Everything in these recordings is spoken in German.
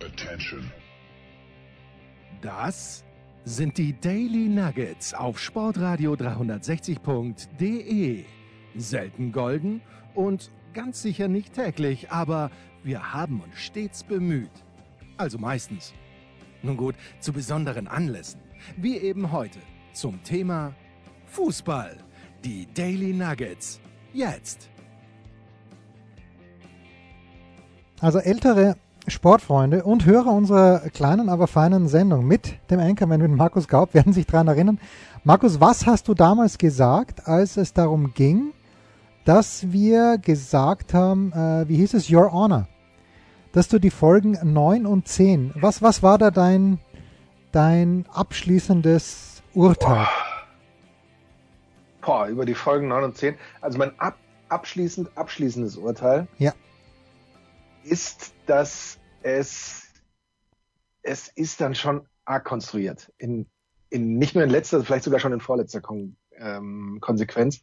Attention. Das sind die Daily Nuggets auf Sportradio 360.de. Selten golden und ganz sicher nicht täglich, aber wir haben uns stets bemüht. Also meistens. Nun gut, zu besonderen Anlässen, wie eben heute zum Thema Fußball. Die Daily Nuggets. Jetzt. Also ältere Sportfreunde und Hörer unserer kleinen, aber feinen Sendung mit dem Anchorman, mit Markus Gaub, werden sich daran erinnern. Markus, was hast du damals gesagt, als es darum ging, dass wir gesagt haben, wie hieß es, Your Honor, dass du die Folgen 9 und 10, was war da dein abschließendes Urteil? Über die Folgen 9 und 10, also mein abschließendes Urteil ist, dass es ist dann schon arg konstruiert. Nicht nur in letzter, vielleicht sogar schon in vorletzter Konsequenz.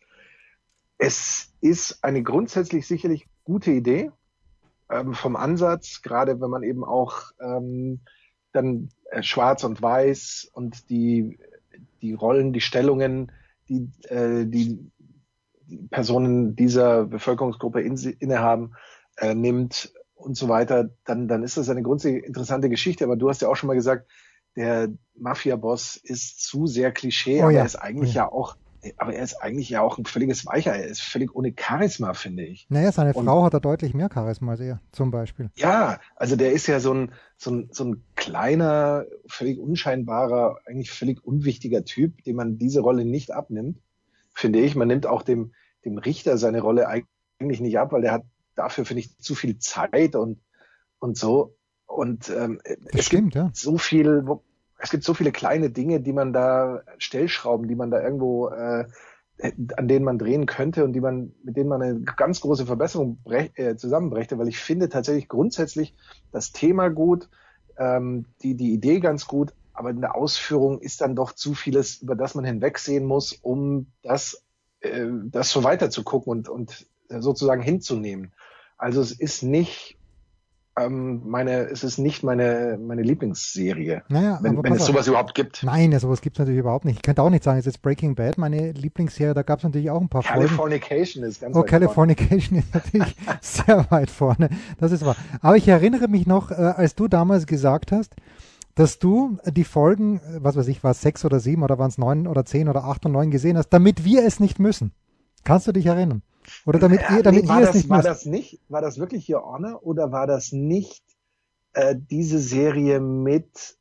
Es ist eine grundsätzlich sicherlich gute Idee vom Ansatz, gerade wenn man eben auch dann schwarz und weiß und die Rollen, die Stellungen, die Personen dieser Bevölkerungsgruppe innehaben, nimmt und so weiter, dann ist das eine grundsätzlich interessante Geschichte. Aber du hast ja auch schon mal gesagt, der Mafia-Boss ist zu sehr Klischee, aber er ist eigentlich ja auch ein völliges Weicher. Er ist völlig ohne Charisma, finde ich. Naja, seine Frau hat da deutlich mehr Charisma als er, zum Beispiel. Ja, also der ist ja so ein kleiner, völlig unscheinbarer, eigentlich völlig unwichtiger Typ, dem man diese Rolle nicht abnimmt, finde ich. Man nimmt auch dem Richter seine Rolle eigentlich nicht ab, weil der hat dafür, finde ich, zu viel Zeit und so. Und es gibt so viele kleine Dinge, die man da, Stellschrauben, die man da irgendwo, an denen man drehen könnte und mit denen man eine ganz große Verbesserung zusammenbrächte, weil ich finde tatsächlich grundsätzlich das Thema gut, die Idee ganz gut, aber in der Ausführung ist dann doch zu vieles, über das man hinwegsehen muss, um das so weiter zu gucken und sozusagen hinzunehmen. Also es ist nicht meine Lieblingsserie, naja, wenn es sowas überhaupt gibt. Nein, sowas gibt es natürlich überhaupt nicht. Ich könnte auch nicht sagen, es ist jetzt Breaking Bad meine Lieblingsserie, da gab es natürlich auch ein paar Folgen. Californication ist ganz weit Californication ist natürlich sehr weit vorne, das ist wahr. Aber ich erinnere mich noch, als du damals gesagt hast, dass du die Folgen, was weiß ich, war es 6 oder 7 oder waren es 9 oder 10 oder 8 und 9 gesehen hast, damit wir es nicht müssen. Kannst du dich erinnern? Oder damit ihr es nicht müsst. War das wirklich Your Honor oder war das nicht diese Serie mit,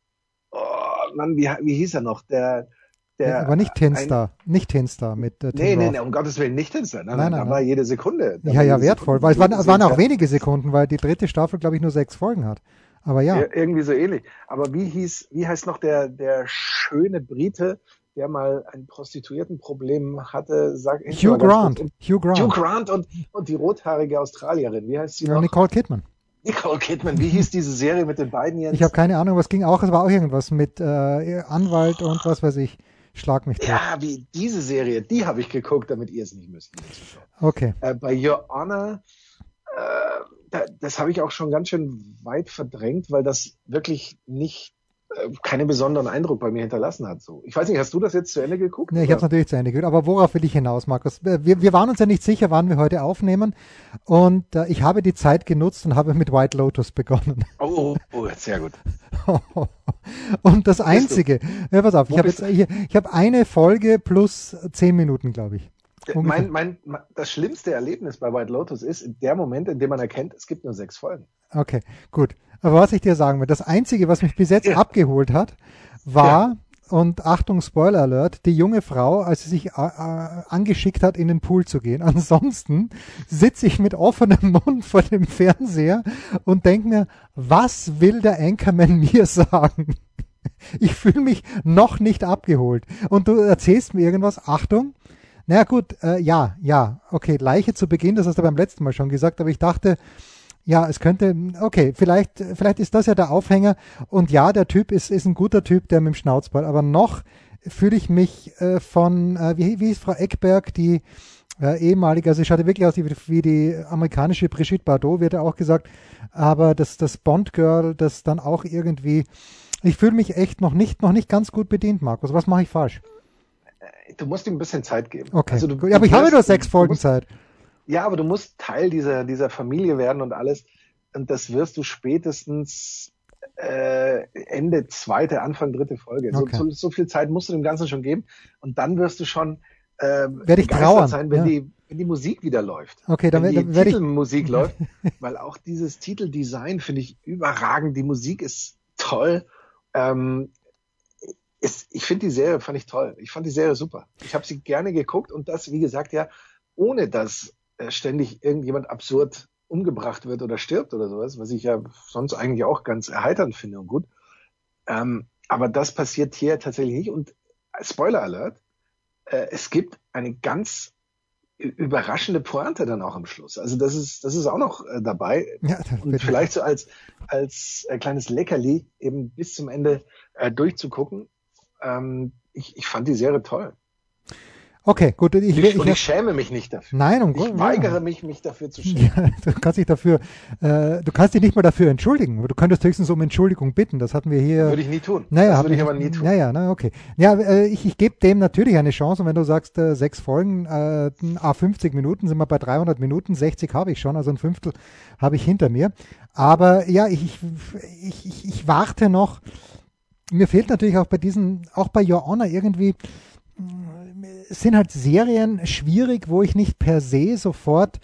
wie hieß er noch? Aber nicht Tin Star mit Nee, um Gottes Willen, nicht Tin Star. Nein, da war jede Sekunde. Ja, wertvoll, weil es waren auch wenige Sekunden, weil die dritte Staffel, glaube ich, nur 6 Folgen hat. Aber ja. Irgendwie so ähnlich. Aber wie heißt noch der schöne Brite, der mal ein Prostituiertenproblem hatte, Hugh Grant und die rothaarige Australierin, wie heißt sie noch? Nicole Kidman, wie hieß diese Serie mit den beiden jetzt? Ich habe keine Ahnung, es war auch irgendwas mit Anwalt und was weiß ich, schlag mich tot. Ja, wie diese Serie, die habe ich geguckt, damit ihr es nicht müsst. Okay. Bei Your Honor, das habe ich auch schon ganz schön weit verdrängt, weil das wirklich keinen besonderen Eindruck bei mir hinterlassen hat. So. Ich weiß nicht, hast du das jetzt zu Ende geguckt? Nee, ich habe es natürlich zu Ende geguckt, aber worauf will ich hinaus, Markus? Wir waren uns ja nicht sicher, wann wir heute aufnehmen und ich habe die Zeit genutzt und habe mit White Lotus begonnen. Oh, sehr gut. Und das Einzige, pass auf, ich habe eine Folge plus 10 Minuten, glaube ich. Das schlimmste Erlebnis bei White Lotus ist der Moment, in dem man erkennt, es gibt nur 6 Folgen. Okay, gut. Aber was ich dir sagen will, das Einzige, was mich bis jetzt abgeholt hat, war, und Achtung, Spoiler Alert, die junge Frau, als sie sich angeschickt hat, in den Pool zu gehen. Ansonsten sitze ich mit offenem Mund vor dem Fernseher und denke mir, was will der Anchorman mir sagen? Ich fühle mich noch nicht abgeholt. Und du erzählst mir irgendwas, Achtung, naja gut, okay, Leiche zu Beginn, das hast du beim letzten Mal schon gesagt, aber ich dachte, ja, es könnte, okay, vielleicht ist das ja der Aufhänger und ja, der Typ ist ein guter Typ, der mit dem Schnauzbart, aber noch fühle ich mich wie hieß Frau Eckberg, die ehemalige, also es schaut wirklich aus wie die amerikanische Brigitte Bardot, wird ja auch gesagt, aber das Bond-Girl, das dann auch irgendwie, ich fühle mich echt noch nicht ganz gut bedient, Markus. Was mache ich falsch? Du musst ihm ein bisschen Zeit geben. Okay, also aber ich habe nur 6 Folgen Zeit. Ja, aber du musst Teil dieser Familie werden und alles. Und das wirst du spätestens Ende 2., Anfang 3. Folge. Okay. So viel Zeit musst du dem Ganzen schon geben. Und dann wirst du schon werde ich trauern sein, wenn die Musik wieder läuft. Okay, dann wenn die werde Titelmusik läuft. Weil auch dieses Titeldesign finde ich überragend. Die Musik ist toll. Ich finde die Serie, fand ich toll. Ich fand die Serie super. Ich habe sie gerne geguckt und das, wie gesagt, ja, ohne dass ständig irgendjemand absurd umgebracht wird oder stirbt oder sowas, was ich ja sonst eigentlich auch ganz erheiternd finde und gut. Aber das passiert hier tatsächlich nicht. Und Spoiler Alert, es gibt eine ganz überraschende Pointe dann auch am Schluss. Also das ist auch noch dabei. Ja, und vielleicht so als kleines Leckerli eben bis zum Ende durchzugucken. Ich fand die Serie toll. Okay, gut. Ich schäme mich nicht dafür. Nein, ich weigere mich dafür zu schämen. Ja, du kannst dich nicht mal dafür entschuldigen. Du könntest höchstens um Entschuldigung bitten. Das hatten wir hier. Würde ich nie tun. Naja, das würde ich aber nie tun. Naja, okay. Ja, ich gebe dem natürlich eine Chance. Und wenn du sagst, 6 Folgen, 50 Minuten, sind wir bei 300 Minuten, 60 habe ich schon, also ein Fünftel habe ich hinter mir. Aber ja, ich warte noch. Mir fehlt natürlich auch bei Your Honor irgendwie, es sind halt Serien schwierig, wo ich nicht per se sofort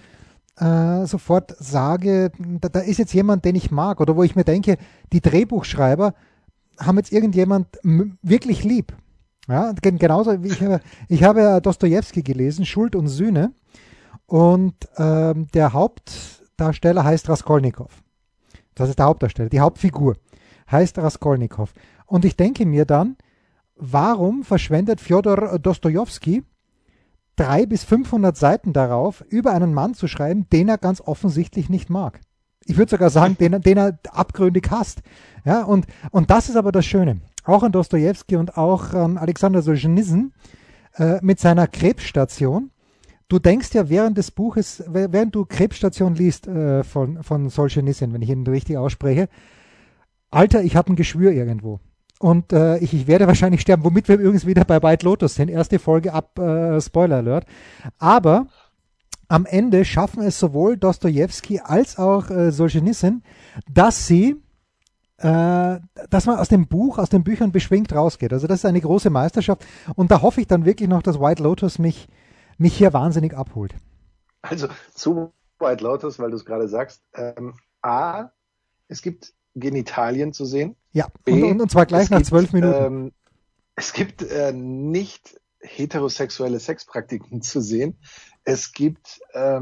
sage, da ist jetzt jemand, den ich mag, oder wo ich mir denke, die Drehbuchschreiber haben jetzt irgendjemand wirklich lieb. Ja, genauso wie ich habe Dostojewski gelesen, Schuld und Sühne, und der Hauptdarsteller heißt Raskolnikow. Das ist der Hauptdarsteller, die Hauptfigur heißt Raskolnikow. Und ich denke mir dann, warum verschwendet Fjodor Dostojewski 300 bis 500 Seiten darauf, über einen Mann zu schreiben, den er ganz offensichtlich nicht mag? Ich würde sogar sagen, den er abgründig hasst. Ja, und das ist aber das Schöne. Auch an Dostojewski und auch an Alexander Solzhenitsyn mit seiner Krebsstation. Du denkst ja während des Buches, während du Krebsstation liest von Solzhenitsyn, wenn ich ihn richtig ausspreche, Alter, ich habe ein Geschwür irgendwo. Und ich werde wahrscheinlich sterben, womit wir übrigens wieder bei White Lotus sind. Erste Folge ab, Spoiler Alert. Aber am Ende schaffen es sowohl Dostojewski als auch Solzhenitsyn, dass man aus den Büchern beschwingt rausgeht. Also das ist eine große Meisterschaft. Und da hoffe ich dann wirklich noch, dass White Lotus mich hier wahnsinnig abholt. Also zu White Lotus, weil du es gerade sagst. A, es gibt Genitalien zu sehen. Ja, und zwar gleich nach 12 Minuten. Es gibt nicht heterosexuelle Sexpraktiken zu sehen. Es gibt,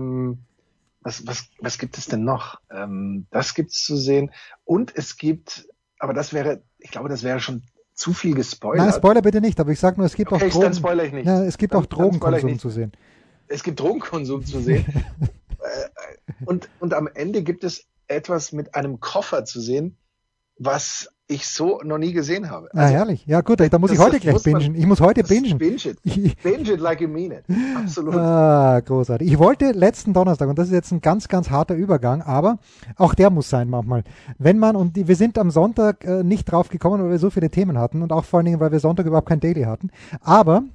was gibt es denn noch? Das gibt es zu sehen. Und es gibt, aber ich glaube, das wäre schon zu viel gespoilert. Nein, Spoiler bitte nicht, aber ich sage nur, es gibt auch Drogen. Dann spoilere ich nicht. Ja, es gibt auch Drogenkonsum zu sehen. Es gibt Drogenkonsum zu sehen. und am Ende gibt es etwas mit einem Koffer zu sehen, was ich so noch nie gesehen habe. Also, herrlich. Ja gut, da muss ich heute gleich bingen. Ich muss heute bingen. Binge it like you mean it. Absolut. Großartig. Ich wollte letzten Donnerstag, und das ist jetzt ein ganz, ganz harter Übergang, aber auch der muss sein manchmal. Wir sind am Sonntag nicht drauf gekommen, weil wir so viele Themen hatten und auch vor allen Dingen, weil wir Sonntag überhaupt kein Daily hatten. Aber,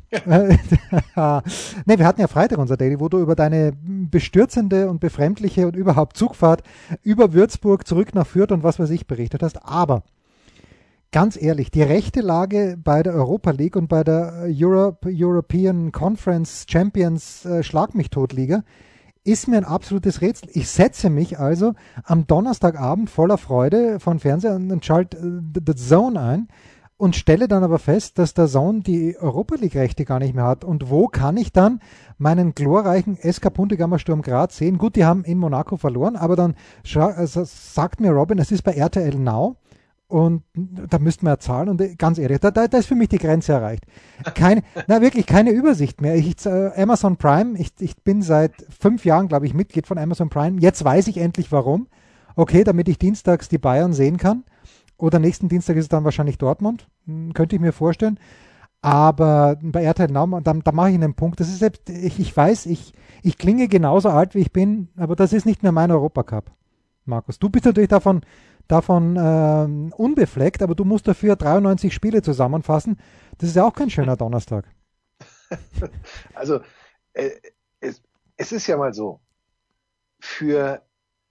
wir hatten ja Freitag unser Daily, wo du über deine bestürzende und befremdliche und überhaupt Zugfahrt über Würzburg zurück nach Fürth und was weiß ich berichtet hast. Aber ganz ehrlich, die rechte Lage bei der Europa League und bei der European Conference Champions Schlag mich tot Liga ist mir ein absolutes Rätsel. Ich setze mich also am Donnerstagabend voller Freude von Fernseher und schalte The Zone ein und stelle dann aber fest, dass der Zone die Europa League Rechte gar nicht mehr hat. Und wo kann ich dann meinen glorreichen SK Puntigammer Sturm Graz sehen? Gut, die haben in Monaco verloren, aber dann sagt mir Robin, es ist bei RTL Now. Und da müssten wir ja zahlen und ganz ehrlich, da ist für mich die Grenze erreicht. Wirklich keine Übersicht mehr. Amazon Prime, ich bin seit 5 Jahren, glaube ich, Mitglied von Amazon Prime. Jetzt weiß ich endlich warum. Okay, damit ich dienstags die Bayern sehen kann. Oder nächsten Dienstag ist es dann wahrscheinlich Dortmund. Könnte ich mir vorstellen. Aber bei RTL Now, da mache ich einen Punkt. Das ist selbst, ich weiß, ich klinge genauso alt, wie ich bin, aber das ist nicht mehr mein Europacup, Markus. Du bist natürlich davon unbefleckt, aber du musst dafür 93 Spiele zusammenfassen. Das ist ja auch kein schöner Donnerstag. Also, es ist ja mal so, für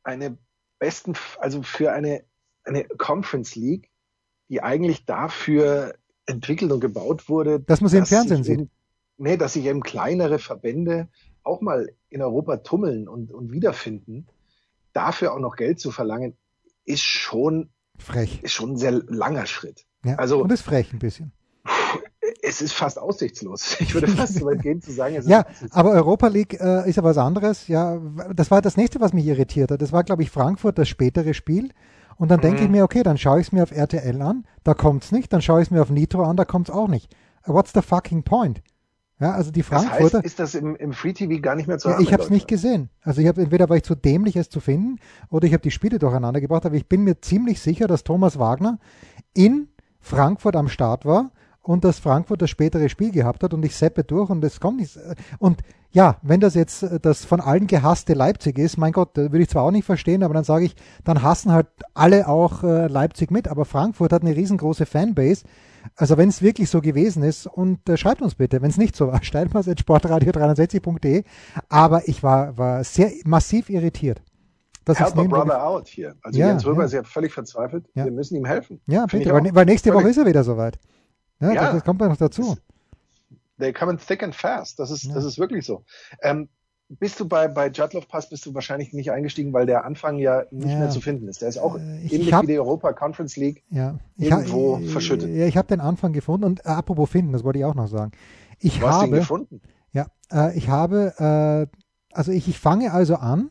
für eine Conference League, die eigentlich dafür entwickelt und gebaut wurde, dass man sie im Fernsehen sieht. Dass sich eben kleinere Verbände auch mal in Europa tummeln und wiederfinden, dafür auch noch Geld zu verlangen, ist schon frech. Ist schon ein sehr langer Schritt. Ja, also, und ist frech ein bisschen. Es ist fast aussichtslos. Ich würde fast so weit gehen zu sagen, es ist ja, aber Europa League ist ja was anderes. Ja, das war das nächste, was mich irritiert hat. Das war, glaube ich, Frankfurt, das spätere Spiel. Und dann denke ich mir, okay, dann schaue ich es mir auf RTL an, da kommt's nicht. Dann schaue ich es mir auf Nitro an, da kommt's auch nicht. What's the fucking point? Ja, also die Frankfurter. Das heißt, ist das im Free TV gar nicht mehr zu haben? Ja, ich habe es nicht gesehen. Also entweder war ich zu dämlich, es zu finden, oder ich habe die Spiele durcheinander gebracht. Aber ich bin mir ziemlich sicher, dass Thomas Wagner in Frankfurt am Start war und dass Frankfurt das spätere Spiel gehabt hat und ich seppe durch und es kommt nicht. Und ja, wenn das jetzt das von allen gehasste Leipzig ist, mein Gott, würde ich zwar auch nicht verstehen, aber dann sage ich, dann hassen halt alle auch Leipzig mit, aber Frankfurt hat eine riesengroße Fanbase. Also wenn es wirklich so gewesen ist, und schreibt uns bitte, wenn es nicht so war, steilpass@sportradio360.de, aber ich war sehr massiv irritiert. Help a brother out hier. Also Jens Röber ist ja völlig verzweifelt. Ja. Wir müssen ihm helfen. Ja, bitte, weil nächste Woche ist er wieder soweit. Ja, das kommt noch dazu. They come in thick and fast. Das ist wirklich so. Bist du bei Jadlov Pass bist du wahrscheinlich nicht eingestiegen, weil der Anfang ja nicht mehr zu finden ist. Der ist auch ähnlich wie die Europa Conference League irgendwo verschüttet. Ja, ich habe den Anfang gefunden und apropos finden, das wollte ich auch noch sagen. Du hast ihn gefunden? Ja, ich fange also an,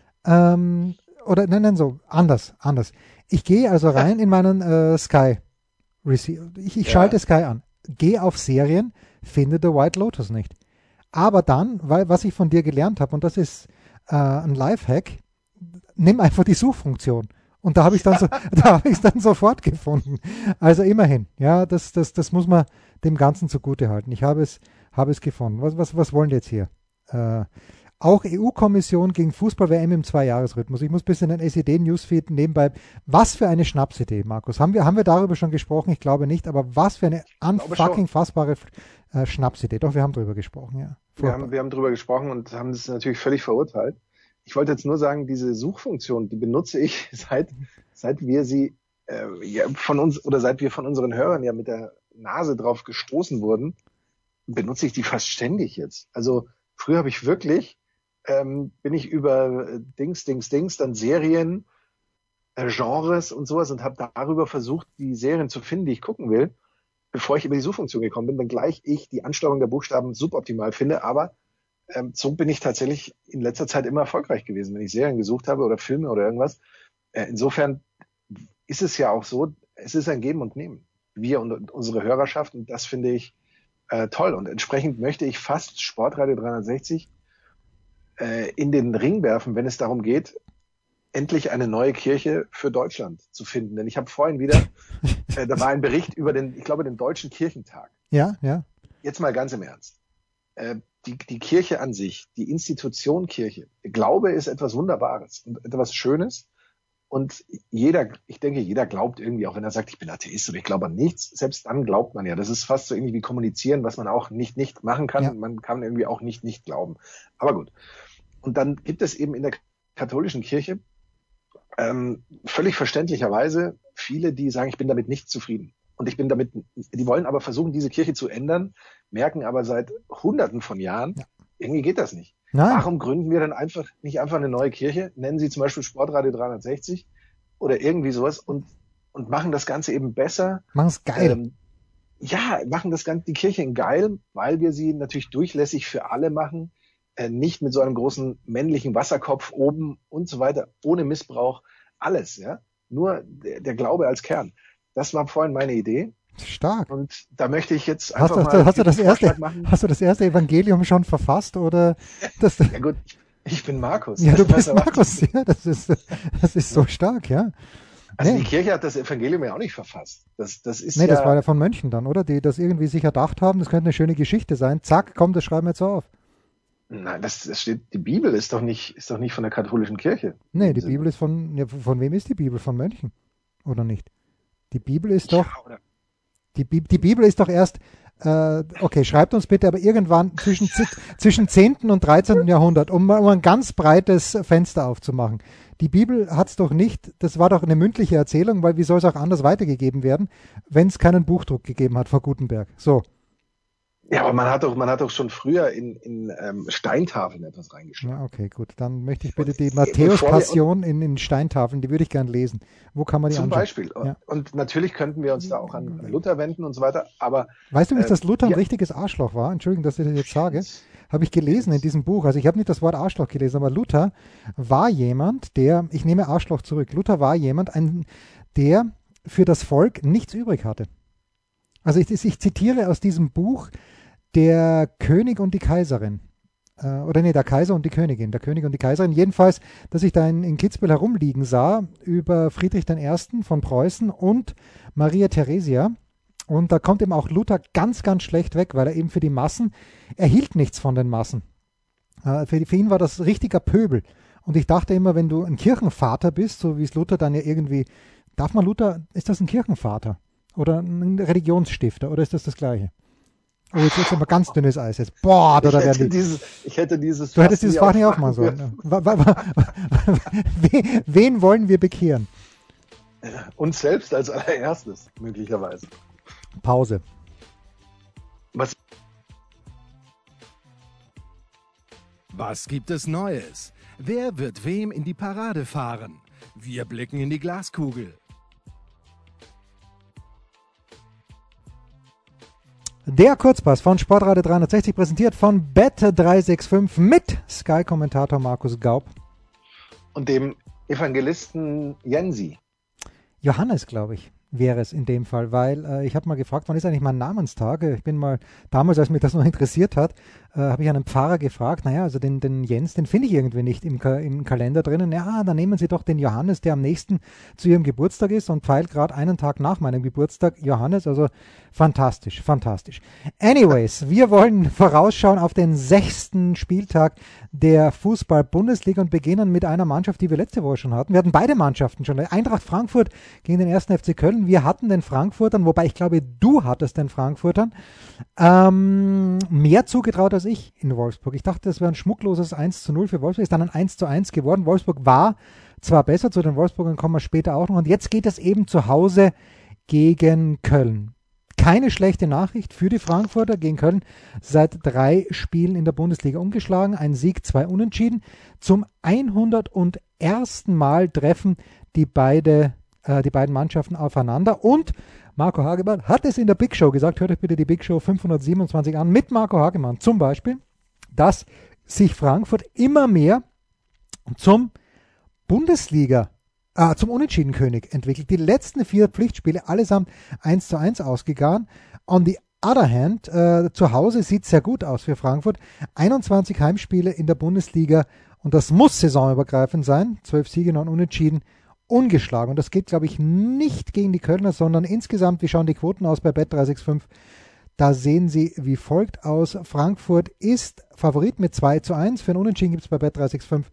anders. Ich gehe also rein in meinen Sky Receiver. Ich schalte Sky an, gehe auf Serien, finde The White Lotus nicht. Aber dann, was ich von dir gelernt habe, und das ist ein Lifehack, nimm einfach die Suchfunktion. Und da habe ich es dann sofort gefunden. Also immerhin, ja, das muss man dem Ganzen zugute halten. Ich habe es gefunden. Was wollen die jetzt hier? Auch EU-Kommission gegen Fußball-WM im Zweijahresrhythmus. Ich muss ein bisschen den SED-Newsfeed nebenbei. Was für eine Schnapsidee, Markus. Haben wir darüber schon gesprochen? Ich glaube nicht, aber was für eine unfucking fassbare Schnapsidee. Doch, wir haben darüber gesprochen, ja. Wir haben darüber gesprochen und haben das natürlich völlig verurteilt. Ich wollte jetzt nur sagen, diese Suchfunktion, die benutze ich seit wir sie von uns oder seit wir von unseren Hörern ja mit der Nase drauf gestoßen wurden, benutze ich die fast ständig jetzt. Also früher habe ich wirklich bin ich über Dings, dann Serien, Genres und sowas und habe darüber versucht, die Serien zu finden, die ich gucken will, bevor ich über die Suchfunktion gekommen bin, wenngleich ich die Ansteuerung der Buchstaben suboptimal finde, aber so bin ich tatsächlich in letzter Zeit immer erfolgreich gewesen, wenn ich Serien gesucht habe oder Filme oder irgendwas. Insofern ist es ja auch so, es ist ein Geben und Nehmen. Wir und unsere Hörerschaft, und das finde ich toll. Und entsprechend möchte ich fast Sportradio 360 in den Ring werfen, wenn es darum geht, endlich eine neue Kirche für Deutschland zu finden. Denn ich habe vorhin wieder, da war ein Bericht über den Deutschen Kirchentag. Ja. Jetzt mal ganz im Ernst. Die Kirche an sich, die Institution Kirche, Glaube ist etwas Wunderbares und etwas Schönes. Und ich denke, jeder glaubt irgendwie, auch wenn er sagt, ich bin Atheist oder ich glaube an nichts, selbst dann glaubt man ja. Das ist fast so ähnlich wie kommunizieren, was man auch nicht machen kann. Ja. Man kann irgendwie auch nicht glauben. Aber gut. Und dann gibt es eben in der katholischen Kirche völlig verständlicherweise viele, die sagen, ich bin damit nicht zufrieden. Und die wollen aber versuchen, diese Kirche zu ändern, merken aber seit Hunderten von Jahren, irgendwie geht das nicht. Nein. Warum gründen wir dann nicht einfach eine neue Kirche, nennen sie zum Beispiel Sportradio 360 oder irgendwie sowas und machen das Ganze eben besser. Machen es geil. Machen die Kirche in geil, weil wir sie natürlich durchlässig für alle machen, nicht mit so einem großen männlichen Wasserkopf oben und so weiter, ohne Missbrauch, alles, ja. Nur der Glaube als Kern. Das war vorhin meine Idee. Stark. Und da möchte ich jetzt hast du das erste Evangelium schon verfasst oder? Ja gut, ich bin Markus. Ja, du bist Markus. Ja, das ist so stark, ja. Also Nee. die Kirche hat das Evangelium ja auch nicht verfasst. Das ist Nee, ja, das war ja von Mönchen dann, oder? Die das irgendwie sich erdacht haben, das könnte eine schöne Geschichte sein. Zack, komm, das schreiben wir jetzt so auf. nein, das steht, die Bibel ist doch nicht von der katholischen Kirche in Nee, dem die Sinne. Bibel ist von wem ist die Bibel? Von Mönchen, oder nicht? Die Bibel ist Ja, doch, oder? die Bibel ist doch erst, okay, schreibt uns bitte, aber irgendwann zwischen 10. und 13. Jahrhundert, um ein ganz breites Fenster aufzumachen. Die Bibel hat es doch nicht, das war doch eine mündliche Erzählung, weil wie soll es auch anders weitergegeben werden, wenn es keinen Buchdruck gegeben hat vor Gutenberg. So. Ja, aber man hat doch schon früher in Steintafeln etwas reingeschrieben. Ja, okay, gut. Dann möchte ich bitte Und die bevor Matthäus-Passion in Steintafeln, die würde ich gern lesen. Wo kann man die Zum anschauen? Beispiel. Ja. Und natürlich könnten wir uns da auch an Luther wenden und so weiter, aber Weißt du übrigens, dass Luther ein ja, richtiges Arschloch war? Entschuldigung, dass ich das jetzt sage. Habe ich gelesen in diesem Buch. Also ich habe nicht das Wort Arschloch gelesen, aber Luther war jemand, der, ich nehme Arschloch zurück, Luther war jemand, der für das Volk nichts übrig hatte. Also ich zitiere aus diesem Buch der König und die Kaiserin. Oder nee, der Kaiser und die Königin. Der König und die Kaiserin. Jedenfalls, dass ich da in Kitzbühel herumliegen sah über Friedrich I. von Preußen und Maria Theresia. Und da kommt eben auch Luther ganz, ganz schlecht weg, weil er eben für die Massen, er hielt nichts von den Massen. Für ihn war das richtiger Pöbel. Und ich dachte immer, wenn du ein Kirchenvater bist, so wie es Luther dann ja irgendwie, darf man Luther, ist das ein Kirchenvater? Oder ein Religionsstifter? Oder ist das das Gleiche? Oh, jetzt ist aber ganz dünnes Eis jetzt. Boah, da werden die. ich hätte dieses Du hättest dieses Fach nicht aufmachen aufmachen sollen. Wen wollen wir bekehren? Uns selbst als allererstes, möglicherweise. Pause. Was gibt es Neues? Wer wird wem in die Parade fahren? Wir blicken in die Glaskugel. Der Kurzpass von Sportradio 360 präsentiert von Bet365 mit Sky-Kommentator Markus Gaub. Und dem Evangelisten Jensi. Johannes, glaube ich, wäre es in dem Fall, weil ich habe mal gefragt, wann ist eigentlich mein Namenstag? Ich bin mal, damals, als mich das noch interessiert hat, habe ich einen Pfarrer gefragt, naja, also den Jens, den finde ich irgendwie nicht im Kalender drinnen. Ja, dann nehmen Sie doch den Johannes, der am nächsten zu Ihrem Geburtstag ist und pfeilt gerade einen Tag nach meinem Geburtstag. Johannes, also fantastisch, fantastisch. Anyways, wir wollen vorausschauen auf den 6. Spieltag der Fußball-Bundesliga und beginnen mit einer Mannschaft, die wir letzte Woche schon hatten. Wir hatten beide Mannschaften schon. Eintracht Frankfurt gegen den 1. FC Köln. Wir hatten den Frankfurtern, wobei ich glaube, du hattest den Frankfurtern mehr zugetraut als ich in Wolfsburg. Ich dachte, das wäre ein schmuckloses 1:0 für Wolfsburg. Ist dann ein 1:1 geworden. Wolfsburg war zwar besser, zu den Wolfsburgern kommen wir später auch noch. Und jetzt geht es eben zu Hause gegen Köln. Keine schlechte Nachricht für die Frankfurter gegen Köln. Seit 3 Spielen in der Bundesliga ungeschlagen. Ein Sieg, 2 Unentschieden. Zum 101. Mal treffen die beiden Mannschaften aufeinander. Und Marco Hagemann hat es in der Big Show gesagt, hört euch bitte die Big Show 527 an, mit Marco Hagemann zum Beispiel, dass sich Frankfurt immer mehr zum zum Unentschiedenkönig entwickelt. Die letzten 4 Pflichtspiele allesamt 1:1 ausgegangen. On the other hand, zu Hause sieht es sehr gut aus für Frankfurt. 21 Heimspiele in der Bundesliga und das muss saisonübergreifend sein. 12 Siege, 9 Unentschieden, ungeschlagen. Und das geht, glaube ich, nicht gegen die Kölner, sondern insgesamt, wie schauen die Quoten aus bei Bet365? Da sehen sie wie folgt aus. Frankfurt ist Favorit mit 2:1. Für einen Unentschieden gibt es bei Bet365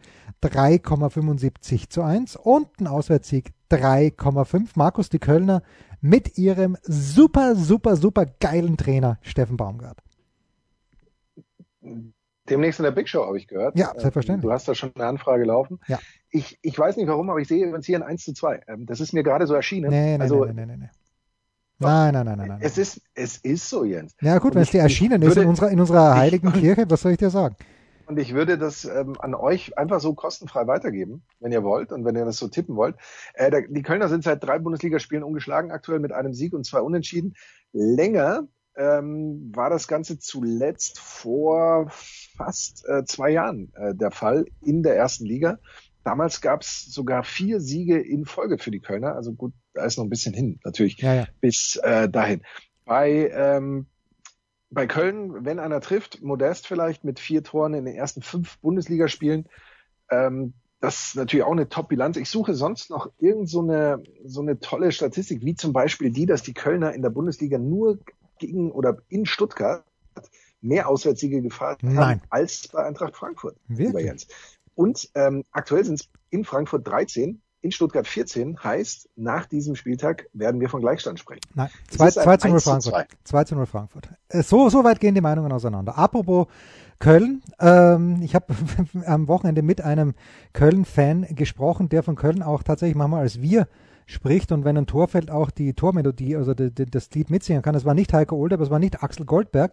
3,75:1 und ein Auswärtssieg 3,5. Markus, die Kölner mit ihrem super, super, super geilen Trainer Steffen Baumgart. Demnächst in der Big Show habe ich gehört. Ja, selbstverständlich. Du hast da schon eine Anfrage laufen. Ja. Ich weiß nicht warum, aber ich sehe uns hier ein 1:2. Das ist mir gerade so erschienen. Nee. Nein. Es ist so, Jens. Ja gut, wenn es dir erschienen ist in unserer heiligen Kirche, was soll ich dir sagen? Und ich würde das an euch einfach so kostenfrei weitergeben, wenn ihr wollt und wenn ihr das so tippen wollt. Die Kölner sind seit 3 Bundesligaspielen ungeschlagen, aktuell mit einem Sieg und 2 Unentschieden. Länger war das Ganze zuletzt vor fast 2 Jahren der Fall in der ersten Liga. Damals gab es sogar 4 Siege in Folge für die Kölner. Also gut, da ist noch ein bisschen hin, natürlich, bis dahin. Bei Köln, wenn einer trifft, Modest vielleicht mit 4 Toren in den ersten 5 Bundesligaspielen, das ist natürlich auch eine Top-Bilanz. Ich suche sonst noch so eine tolle Statistik, wie zum Beispiel die, dass die Kölner in der Bundesliga nur gegen oder in Stuttgart mehr Auswärtssiege gefahren haben als bei Eintracht Frankfurt. Lieber Jens. Und aktuell sind es in Frankfurt 13, in Stuttgart 14. Heißt, nach diesem Spieltag werden wir von Gleichstand sprechen. Nein, 2-0 Frankfurt. 2-0 Frankfurt. So weit gehen die Meinungen auseinander. Apropos Köln, ich habe am Wochenende mit einem Köln-Fan gesprochen, der von Köln auch tatsächlich manchmal als wir spricht und wenn ein Tor fällt, auch die Tormelodie, also das Lied mitsingen kann. Das war nicht Heiko Older, das war nicht Axel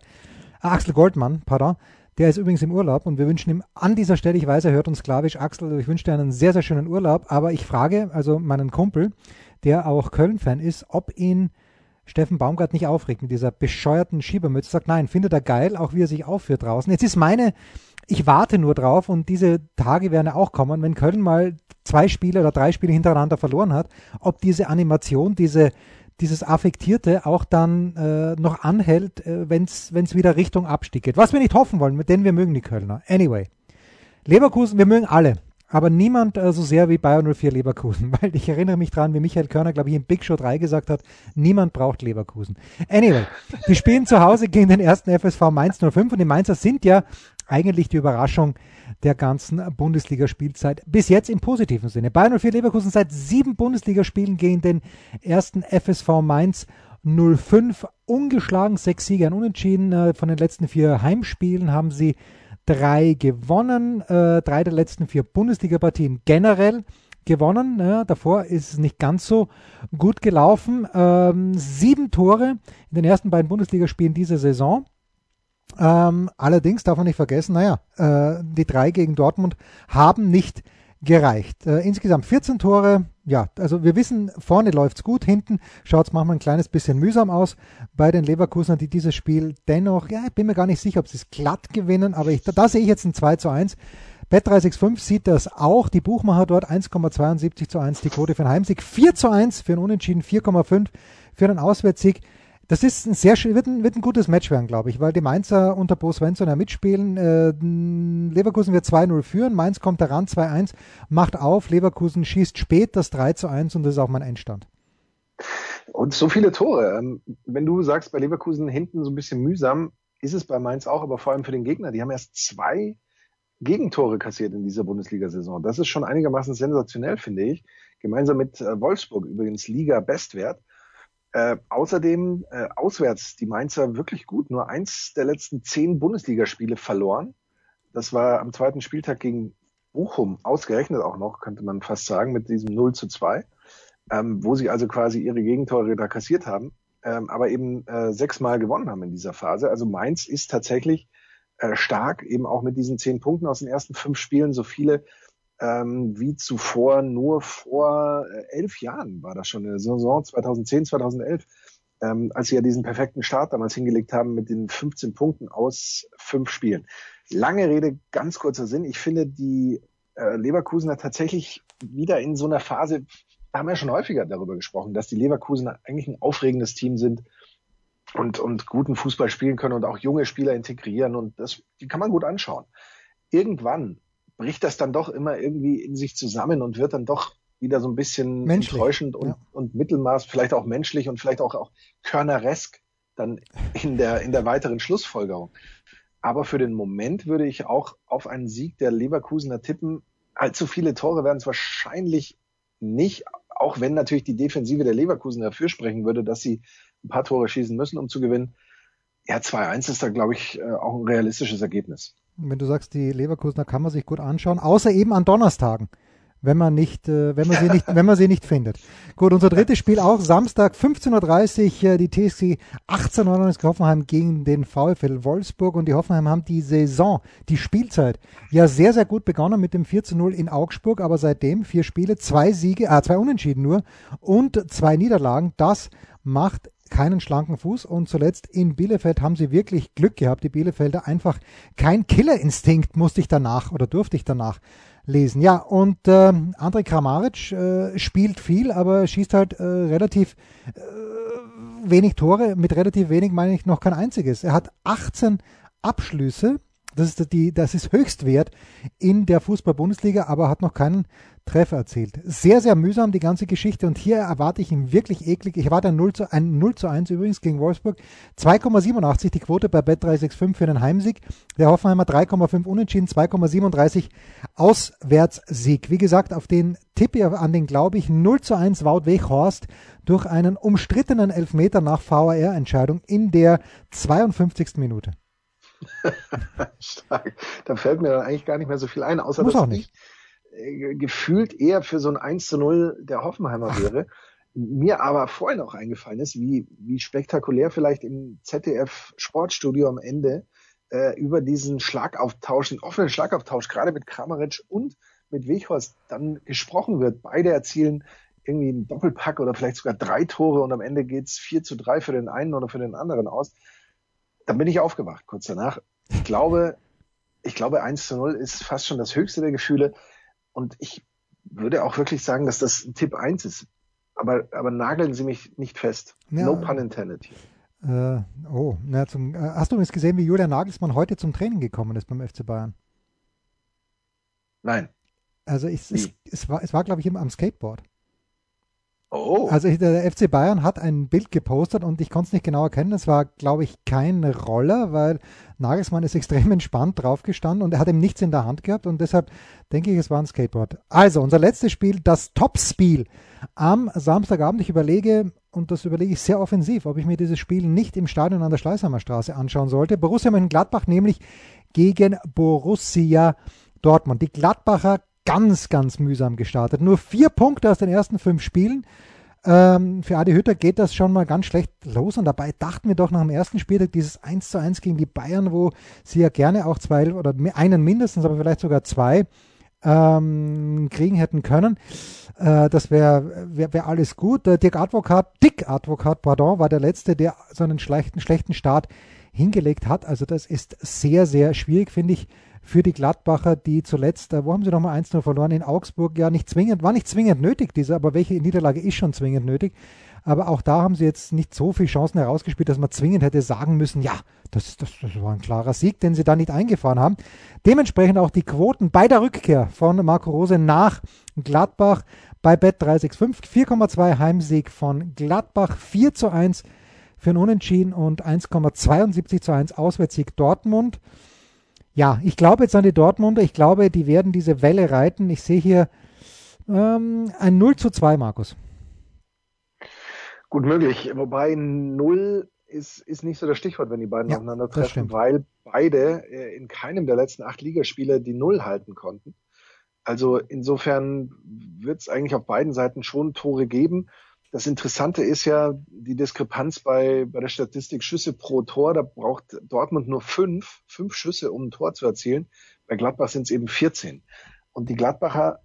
Goldmann, pardon. Der ist übrigens im Urlaub und wir wünschen ihm an dieser Stelle, ich weiß, er hört uns sklavisch, Axel, ich wünsche dir einen sehr, sehr schönen Urlaub, aber ich frage also meinen Kumpel, der auch Köln-Fan ist, ob ihn Steffen Baumgart nicht aufregt mit dieser bescheuerten Schiebermütze. Sagt, nein, findet er geil, auch wie er sich aufführt draußen. Jetzt ist ich warte nur drauf und diese Tage werden ja auch kommen, wenn Köln mal 2 Spiele oder 3 Spiele hintereinander verloren hat, ob diese Animation, dieses Affektierte auch dann noch anhält, wenn es wieder Richtung Abstieg geht. Was wir nicht hoffen wollen, denn wir mögen die Kölner. Anyway, Leverkusen, wir mögen alle, aber niemand so sehr wie Bayer 04 Leverkusen, weil ich erinnere mich dran, wie Michael Körner, glaube ich, im Big Show 3 gesagt hat, niemand braucht Leverkusen. Anyway, die spielen zu Hause gegen den ersten FSV Mainz 05 und die Mainzer sind ja eigentlich die Überraschung der ganzen Bundesligaspielzeit. Bis jetzt im positiven Sinne. Bayern 04 Leverkusen seit 7 Bundesligaspielen gegen den ersten FSV Mainz 05. Ungeschlagen, 6 Siege, ein Unentschieden. Von den letzten 4 Heimspielen haben sie 3 gewonnen. 3 der letzten 4 Bundesligapartien generell gewonnen. Ja, davor ist es nicht ganz so gut gelaufen. 7 Tore in den ersten beiden Bundesligaspielen dieser Saison. Allerdings darf man nicht vergessen, die 3 gegen Dortmund haben nicht gereicht. Insgesamt 14 Tore, ja, also wir wissen, vorne läuft's gut, hinten schaut's manchmal ein kleines bisschen mühsam aus bei den Leverkusenern, die dieses Spiel dennoch, ja, ich bin mir gar nicht sicher, ob sie es glatt gewinnen, aber da sehe ich jetzt ein 2-1. Bet365 sieht das auch, die Buchmacher dort 1,72:1 die Quote für einen Heimsieg, 4-1 für einen Unentschieden, 4,5 für einen Auswärtssieg. Das ist wird ein gutes Match werden, glaube ich, weil die Mainzer unter Bo Svensson ja mitspielen. Leverkusen wird 2-0 führen, Mainz kommt daran, 2-1, macht auf, Leverkusen schießt spät das 3-1 und das ist auch mein Endstand. Und so viele Tore. Wenn du sagst, bei Leverkusen hinten so ein bisschen mühsam, ist es bei Mainz auch, aber vor allem für den Gegner. Die haben erst 2 Gegentore kassiert in dieser Bundesliga-Saison. Das ist schon einigermaßen sensationell, finde ich. Gemeinsam mit Wolfsburg übrigens Liga-Bestwert. Außerdem auswärts die Mainzer wirklich gut. Nur 1 der letzten 10 Bundesligaspiele verloren. Das war am 2. Spieltag gegen Bochum, ausgerechnet auch noch, könnte man fast sagen, mit diesem 0-2, wo sie also quasi ihre Gegentore da kassiert haben, aber eben 6 Mal gewonnen haben in dieser Phase. Also Mainz ist tatsächlich stark, eben auch mit diesen 10 Punkten aus den ersten 5 Spielen, so viele wie zuvor, nur vor 11 Jahren war das schon, in der Saison 2010, 2011, als sie ja diesen perfekten Start damals hingelegt haben mit den 15 Punkten aus 5 Spielen. Lange Rede, ganz kurzer Sinn. Ich finde die Leverkusener tatsächlich wieder in so einer Phase, da haben wir schon häufiger darüber gesprochen, dass die Leverkusener eigentlich ein aufregendes Team sind und guten Fußball spielen können und auch junge Spieler integrieren und die kann man gut anschauen. Irgendwann bricht das dann doch immer irgendwie in sich zusammen und wird dann doch wieder so ein bisschen menschlich, enttäuschend und Mittelmaß, vielleicht auch menschlich und vielleicht auch körneresk dann in der weiteren Schlussfolgerung. Aber für den Moment würde ich auch auf einen Sieg der Leverkusener tippen. Allzu viele Tore werden es wahrscheinlich nicht, auch wenn natürlich die Defensive der Leverkusen dafür sprechen würde, dass sie ein paar Tore schießen müssen, um zu gewinnen. Ja, 2-1 ist da, glaube ich, auch ein realistisches Ergebnis. Wenn du sagst, die Leverkusener kann man sich gut anschauen, außer eben an Donnerstagen, wenn man sie nicht findet. Gut, unser drittes Spiel auch Samstag 15:30 Uhr, die TSG 1899 Hoffenheim gegen den VfL Wolfsburg und die Hoffenheim haben die Spielzeit ja sehr, sehr gut begonnen mit dem 4-0 in Augsburg, aber seitdem 4 Spiele, 2 Siege, 2 Unentschieden nur und 2 Niederlagen, das macht keinen schlanken Fuß und zuletzt in Bielefeld haben sie wirklich Glück gehabt, die Bielefelder, einfach kein Killerinstinkt durfte ich danach lesen. Ja, und Andrej Kramaric spielt viel, aber schießt halt relativ wenig Tore, mit relativ wenig meine ich noch kein einziges. Er hat 18 Abschlüsse, Das ist Höchstwert in der Fußball-Bundesliga, aber hat noch keinen Treffer erzielt. Sehr, sehr mühsam die ganze Geschichte und hier erwarte ich ihn wirklich eklig. Ich erwarte ein 0:1 übrigens gegen Wolfsburg. 2,87 die Quote bei Bet365 für den Heimsieg. Der Hoffenheimer 3,5 unentschieden, 2,37 Auswärtssieg. Wie gesagt, auf den tippe an den glaube ich 0:1 Wout Weghorst durch einen umstrittenen Elfmeter nach VAR-Entscheidung in der 52. Minute. Stark. Da fällt mir dann eigentlich gar nicht mehr so viel ein, außer Muss dass auch nicht. ich gefühlt eher für so ein 1:0 der Hoffenheimer wäre. Mir aber vorhin auch eingefallen ist, wie spektakulär vielleicht im ZDF Sportstudio am Ende über diesen Schlagauftausch, den offenen Schlagauftausch, gerade mit Kramaric und mit Weghorst dann gesprochen wird. Beide erzielen irgendwie einen Doppelpack oder vielleicht sogar 3 Tore und am Ende geht's 4:3 für den einen oder für den anderen aus. Dann bin ich aufgewacht kurz danach. Ich glaube 1:0 ist fast schon das höchste der Gefühle. Und ich würde auch wirklich sagen, dass das Tipp 1 ist. Aber nageln Sie mich nicht fest. Ja. No pun intended. Hast du übrigens gesehen, wie Julian Nagelsmann heute zum Training gekommen ist beim FC Bayern? Nein. Also es war glaube ich, am Skateboard. Oh. Also der FC Bayern hat ein Bild gepostet und ich konnte es nicht genau erkennen. Es war, glaube ich, kein Roller, weil Nagelsmann ist extrem entspannt draufgestanden und er hat ihm nichts in der Hand gehabt und deshalb denke ich, es war ein Skateboard. Also unser letztes Spiel, das Topspiel am Samstagabend. Ich überlege ich sehr offensiv, ob ich mir dieses Spiel nicht im Stadion an der Schleißheimer Straße anschauen sollte. Borussia Mönchengladbach nämlich gegen Borussia Dortmund. Die Gladbacher ganz, ganz mühsam gestartet. Nur 4 Punkte aus den ersten 5 Spielen. Für Adi Hütter geht das schon mal ganz schlecht los und dabei dachten wir doch nach dem ersten Spieltag dieses 1:1 gegen die Bayern, wo sie ja gerne auch 2 oder einen mindestens, aber vielleicht sogar 2 kriegen hätten können. Das wäre alles gut. Dick Advokat, war der Letzte, der so einen schlechten Start hingelegt hat. Also das ist sehr, sehr schwierig, finde ich, für die Gladbacher, die zuletzt, wo haben sie nochmal 1:0 verloren? In Augsburg, ja, war nicht zwingend nötig, aber welche Niederlage ist schon zwingend nötig? Aber auch da haben sie jetzt nicht so viele Chancen herausgespielt, dass man zwingend hätte sagen müssen, ja, das war ein klarer Sieg, den sie da nicht eingefahren haben. Dementsprechend auch die Quoten bei der Rückkehr von Marco Rose nach Gladbach bei Bet365. 4,2 Heimsieg von Gladbach, 4:1 für ein Unentschieden und 1,72:1 Auswärtssieg Dortmund. Ja, ich glaube jetzt an die Dortmunder. Ich glaube, die werden diese Welle reiten. Ich sehe hier ein 0:2, Markus. Gut möglich. Wobei 0 ist nicht so das Stichwort, wenn die beiden aufeinandertreffen, weil beide in keinem der letzten 8 Ligaspiele die 0 halten konnten. Also insofern wird es eigentlich auf beiden Seiten schon Tore geben. Das Interessante ist ja die Diskrepanz bei der Statistik Schüsse pro Tor. Da braucht Dortmund nur 5 Schüsse, um ein Tor zu erzielen. Bei Gladbach sind es eben 14. Und die Gladbacher,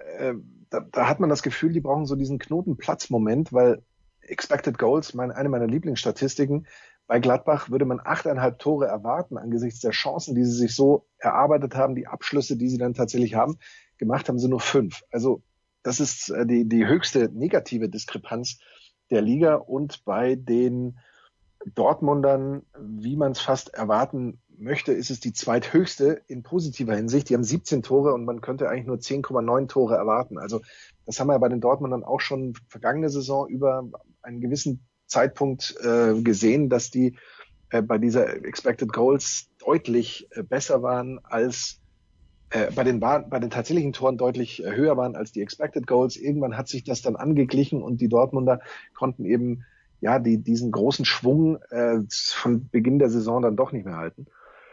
da hat man das Gefühl, die brauchen so diesen Knotenplatzmoment, weil Expected Goals, eine meiner Lieblingsstatistiken, bei Gladbach würde man 8,5 Tore erwarten angesichts der Chancen, die sie sich so erarbeitet haben, die Abschlüsse, die sie dann tatsächlich haben. Gemacht haben sie nur 5. Also das ist die höchste negative Diskrepanz der Liga und bei den Dortmundern, wie man es fast erwarten möchte, ist es die zweithöchste in positiver Hinsicht. Die haben 17 Tore und man könnte eigentlich nur 10,9 Tore erwarten. Also das haben wir bei den Dortmundern auch schon vergangene Saison über einen gewissen Zeitpunkt gesehen, dass die bei dieser Expected Goals deutlich besser waren als bei den tatsächlichen Toren deutlich höher waren als die Expected Goals. Irgendwann hat sich das dann angeglichen und die Dortmunder konnten eben diesen großen Schwung von Beginn der Saison dann doch nicht mehr halten.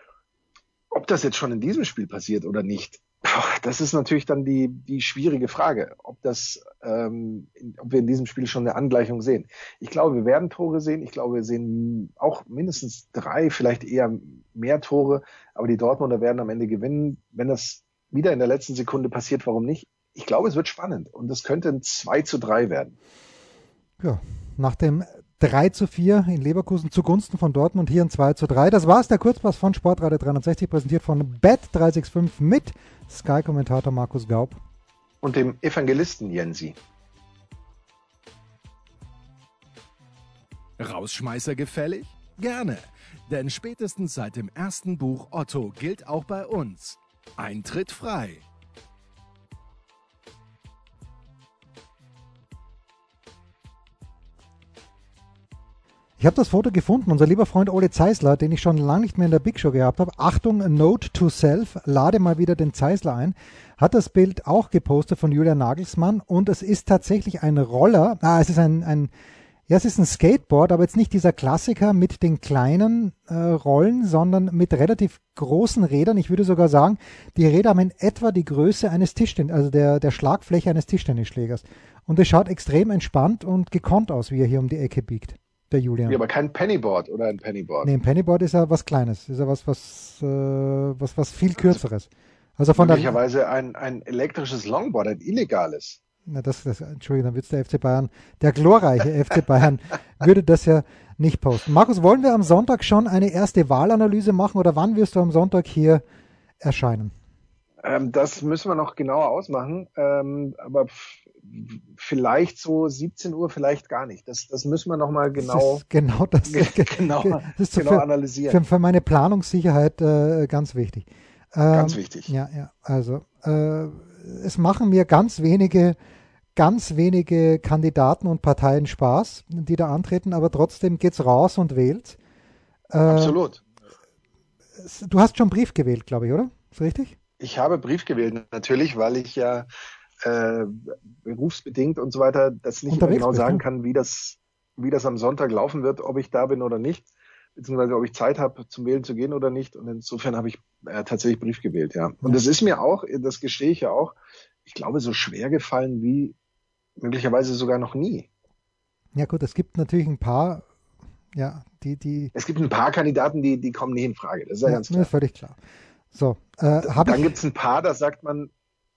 Ob das jetzt schon in diesem Spiel passiert oder nicht, das ist natürlich dann die schwierige Frage, ob wir in diesem Spiel schon eine Angleichung sehen. Ich glaube, wir werden Tore sehen. Ich glaube, wir sehen auch mindestens 3, vielleicht eher mehr Tore. Aber die Dortmunder werden am Ende gewinnen. Wenn das wieder in der letzten Sekunde passiert, warum nicht? Ich glaube, es wird spannend und es könnte ein 2:3 werden. Ja, nach dem 3:4 in Leverkusen zugunsten von Dortmund, hier ein 2:3. Das war's, der Kurzpass von Sportradio 360, präsentiert von Bet365 mit Sky-Kommentator Markus Gaub. Und dem Evangelisten Jensi. Rausschmeißer gefällig? Gerne, denn spätestens seit dem ersten Buch Otto gilt auch bei uns: Eintritt frei. Ich habe das Foto gefunden, unser lieber Freund Ole Zeisler, den ich schon lange nicht mehr in der Big Show gehabt habe. Achtung, Note to Self, lade mal wieder den Zeisler ein. Hat das Bild auch gepostet von Julian Nagelsmann und es ist tatsächlich ein Roller. Es ist es ist ein Skateboard, aber jetzt nicht dieser Klassiker mit den kleinen Rollen, sondern mit relativ großen Rädern. Ich würde sogar sagen, die Räder haben in etwa die Größe eines also der Schlagfläche eines Tischtennisschlägers. Und es schaut extrem entspannt und gekonnt aus, wie er hier um die Ecke biegt. Der Julian. Ja, aber kein Pennyboard oder ein Pennyboard. Nee, ein Pennyboard ist ja was Kleines. Ist ja was viel Kürzeres. Also von möglicherweise ein elektrisches Longboard, ein illegales. Na, Entschuldigung, dann wird der FC Bayern, der glorreiche FC Bayern, würde das ja nicht posten. Markus, wollen wir am Sonntag schon eine erste Wahlanalyse machen oder wann wirst du am Sonntag hier erscheinen? Das müssen wir noch genauer ausmachen, aber vielleicht so 17 Uhr, vielleicht gar nicht. Das müssen wir nochmal genau analysieren. Für meine Planungssicherheit ganz wichtig. Ganz wichtig. Ja, also es machen mir ganz wenige Kandidaten und Parteien Spaß, die da antreten, aber trotzdem geht's raus und wählt. Absolut. Du hast schon Brief gewählt, glaube ich, oder? Ist richtig? Ich habe Brief gewählt, natürlich, weil ich ja berufsbedingt und so weiter das nicht immer genau sagen kann, wie das am Sonntag laufen wird, ob ich da bin oder nicht, beziehungsweise ob ich Zeit habe, zum Wählen zu gehen oder nicht. Und insofern habe ich tatsächlich Brief gewählt, ja. Und es ist mir auch, das gestehe ich ja auch, ich glaube, so schwer gefallen wie möglicherweise sogar noch nie. Ja gut, es gibt natürlich ein paar, Es gibt ein paar Kandidaten, die kommen nicht in Frage, das ist ja ganz klar. Ist völlig klar. So, dann gibt es ein paar, da sagt man,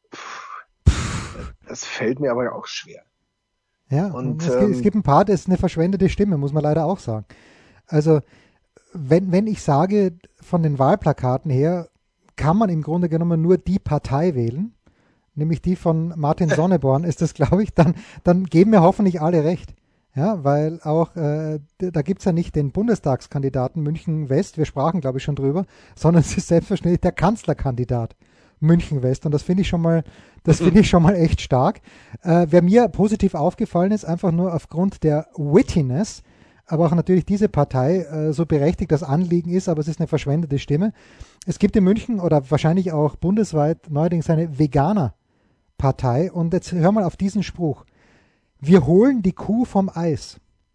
das fällt mir aber auch schwer. Ja, und es gibt ein paar, das ist eine verschwendete Stimme, muss man leider auch sagen. Also, wenn ich sage, von den Wahlplakaten her, kann man im Grunde genommen nur die Partei wählen, nämlich die von Martin Sonneborn, ist das, glaube ich, dann geben mir hoffentlich alle recht. Ja, weil auch, da gibt's ja nicht den Bundestagskandidaten München West, wir sprachen, glaube ich, schon drüber, sondern es ist selbstverständlich der Kanzlerkandidat München West. Und das finde ich schon mal echt stark. Wer mir positiv aufgefallen ist, einfach nur aufgrund der Wittiness, aber auch natürlich diese Partei, so berechtigt das Anliegen ist, aber es ist eine verschwendete Stimme. Es gibt in München oder wahrscheinlich auch bundesweit neuerdings eine Veganer-Partei. Und jetzt hör mal auf diesen Spruch. Wir holen die Kuh vom Eis.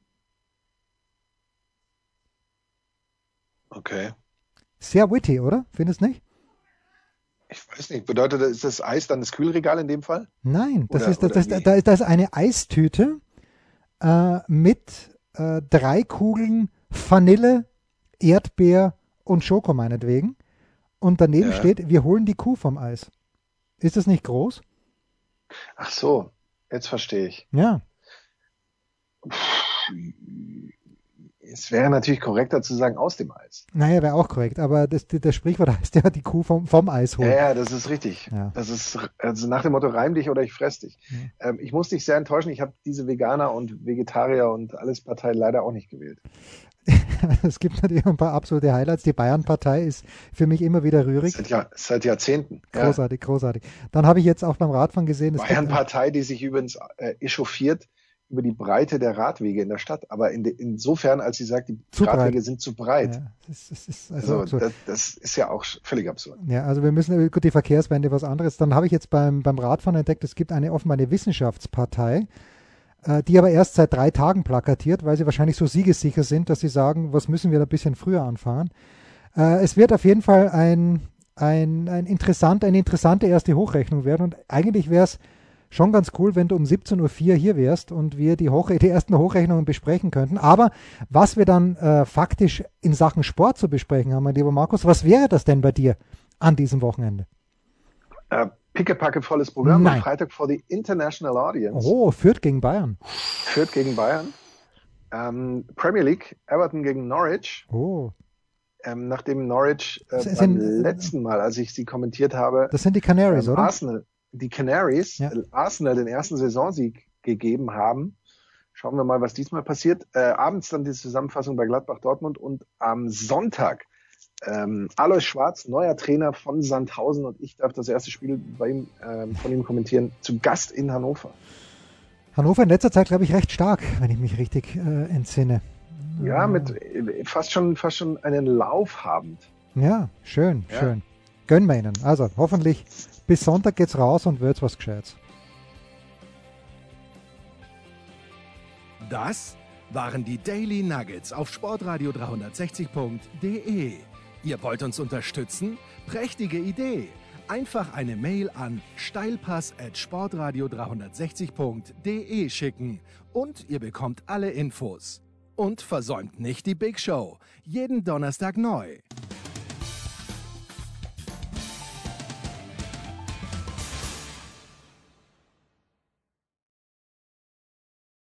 Okay. Sehr witty, oder? Findest du nicht? Ich weiß nicht. Bedeutet, ist das Eis dann das Kühlregal in dem Fall? Nein, da ist eine Eistüte mit 3 Kugeln Vanille, Erdbeer und Schoko meinetwegen. Und daneben steht, wir holen die Kuh vom Eis. Ist das nicht groß? Ach so, jetzt verstehe ich. Ja. Es wäre natürlich korrekter zu sagen, aus dem Eis. Naja, wäre auch korrekt, aber das Sprichwort heißt ja, die Kuh vom Eis holen. Ja, das ist richtig. Ja. Das ist also nach dem Motto, reim dich oder ich fress dich. Ja. Ich muss dich sehr enttäuschen, ich habe diese Veganer und Vegetarier und alles Parteien leider auch nicht gewählt. Es gibt natürlich ein paar absolute Highlights. Die Bayern-Partei ist für mich immer wieder rührig. Seit Jahrzehnten. Großartig, großartig. Dann habe ich jetzt auch beim Radfahren gesehen, Bayern-Partei, die sich übrigens echauffiert über die Breite der Radwege in der Stadt, aber insofern, als sie sagt, die Radwege sind zu breit. Ja, das ist ja auch völlig absurd. Ja, also wir müssen, gut, die Verkehrswende was anderes. Dann habe ich jetzt beim Radfahren entdeckt, es gibt offenbar eine Wissenschaftspartei, die aber erst seit 3 Tagen plakatiert, weil sie wahrscheinlich so siegessicher sind, dass sie sagen, was müssen wir da ein bisschen früher anfangen. Es wird auf jeden Fall eine interessante erste Hochrechnung werden und eigentlich wäre es schon ganz cool, wenn du um 17.04 Uhr hier wärst und wir die ersten Hochrechnungen besprechen könnten. Aber was wir dann faktisch in Sachen Sport zu besprechen haben, mein lieber Markus, was wäre das denn bei dir an diesem Wochenende? Pickepacke volles Programm. Am Freitag vor die International Audience. Oh, Fürth gegen Bayern. Premier League, Everton gegen Norwich. Oh. Nachdem Norwich beim letzten Mal, als ich sie kommentiert habe, das sind die Canaries, oder? Die Canaries, Arsenal den ersten Saisonsieg gegeben haben, Schauen wir mal, was diesmal passiert. Abends dann die Zusammenfassung bei Gladbach Dortmund und am Sonntag Alois Schwarz, neuer Trainer von Sandhausen, und ich darf das erste Spiel von ihm kommentieren, zu Gast in Hannover. Hannover in letzter Zeit, glaube ich, recht stark, wenn ich mich richtig entsinne. Ja, mit fast schon einen Lauf habend. Ja, schön. Gönnen wir ihnen. Also hoffentlich bis Sonntag geht's raus und wird's was Gescheites. Das waren die Daily Nuggets auf sportradio 360.de. Ihr wollt uns unterstützen? Prächtige Idee! Einfach eine Mail an steilpass@sportradio360.de schicken und ihr bekommt alle Infos. Und versäumt nicht die Big Show. Jeden Donnerstag neu.